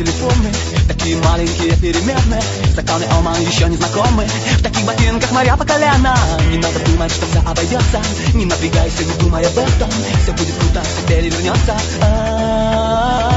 телефоны, такие маленькие перемены. Стаканы Оман еще не знакомы, в таких ботинках моря по колено. Не надо думать, что все обойдется, не напрягайся, не думай об этом. Все будет круто, все перевернется.